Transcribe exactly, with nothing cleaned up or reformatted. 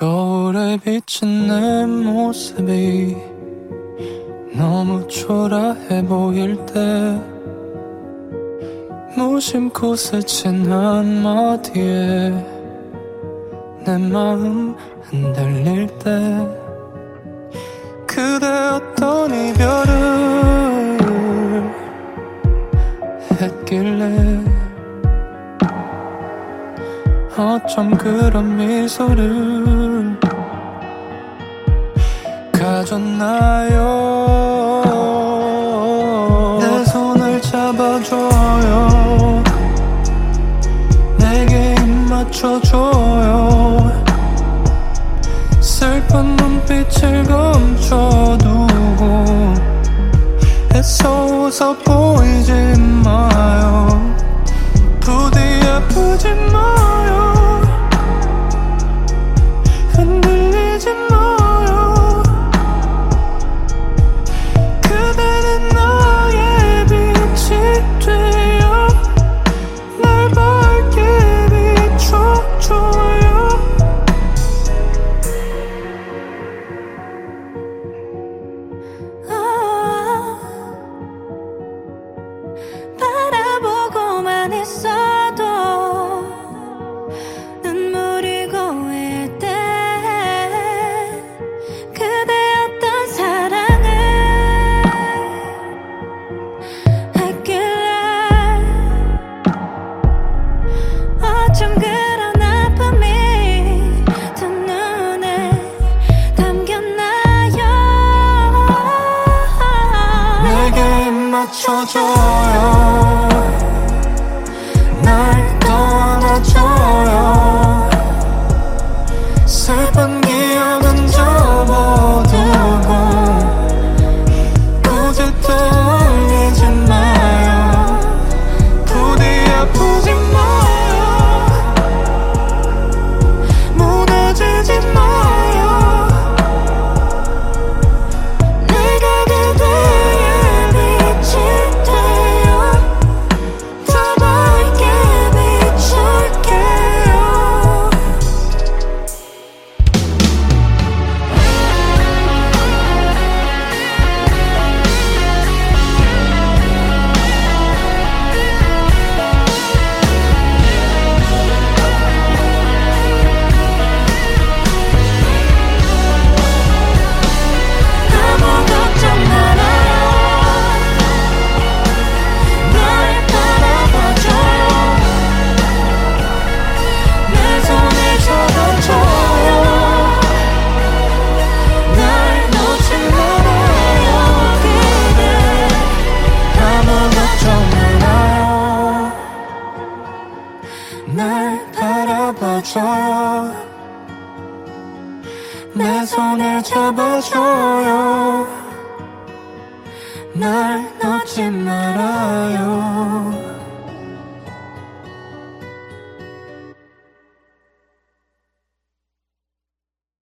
거울에 비친 내 모습이 너무 초라해 보일 때 무심코 스친 한마디에 내 마음 흔들릴 때 그대 어떤 이별을 했길래 어쩜 그런 미소를 가졌나요. 내 손을 잡아줘요. 내게 입 맞춰줘요. 슬픈 눈빛을 감춰두고 애써 웃어 보이지 마요. 부디 아프지 마요. 흔들리지 마요. 그대는 나의 빛이 되어 날 밝게 비춰줘요. 바라보고만 있어도 눈물이 고일 때 그대 어떤 사랑을 했길래 어쩜 그런 아픔이 두 눈에 담겼나요. 내게 입 맞춰줘요. 날 떠안아줘요. 슬픈 기억은 접어두고 굳이 떠올리지 마요. 부디 아프지 마요. 무너지지 마요. 내가 그대의 빛이 되어 더 밝게 비출게요. 아무 걱정 말아요. 날 바라봐줘요. 내 손을 잡아줘요. 날 놓지 말아요. 그대 아무 걱정 말아요. 날 바라봐줘요. 내 손을 잡아줘요. 날 놓지 말아요.